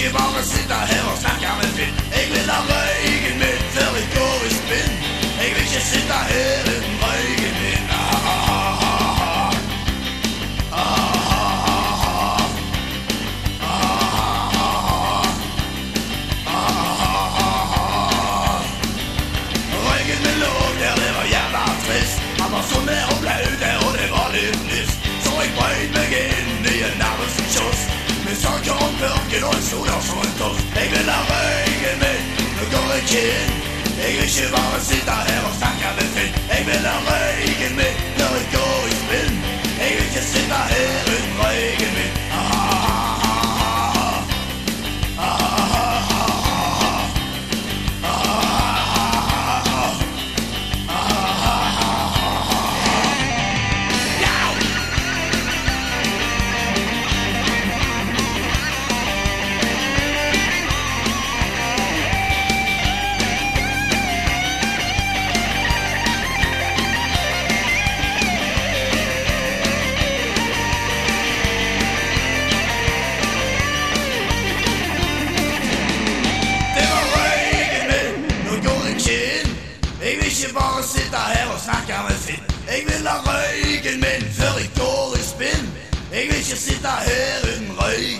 ikke bare sitte her og snakke med Finn. Jeg vil ha røyken min før jeg går i spinn. Jeg vil ikke sitte her uten røyken min. Røyken min lå der, det var jævla trist. Han var så nær og blaut der, og det var litt lyst. Så jeg brøyt meg inn i en nærmeste kiosk med saker om pørken og en soler som en tosk. Jeg vil ha røyken min, nå går jeg ikke inn. Jeg vil ikke bare sitte her og snakke med Finn. Jeg vil ha røyken min når jeg går i spinn. Jeg vil ikke sitte her uten røyken min. Jeg vil ikke bare sitte her og snakke med Finn. Jeg vil ha røyken min før jeg går i spinn. Jeg vil ikke sitte her uten røyken.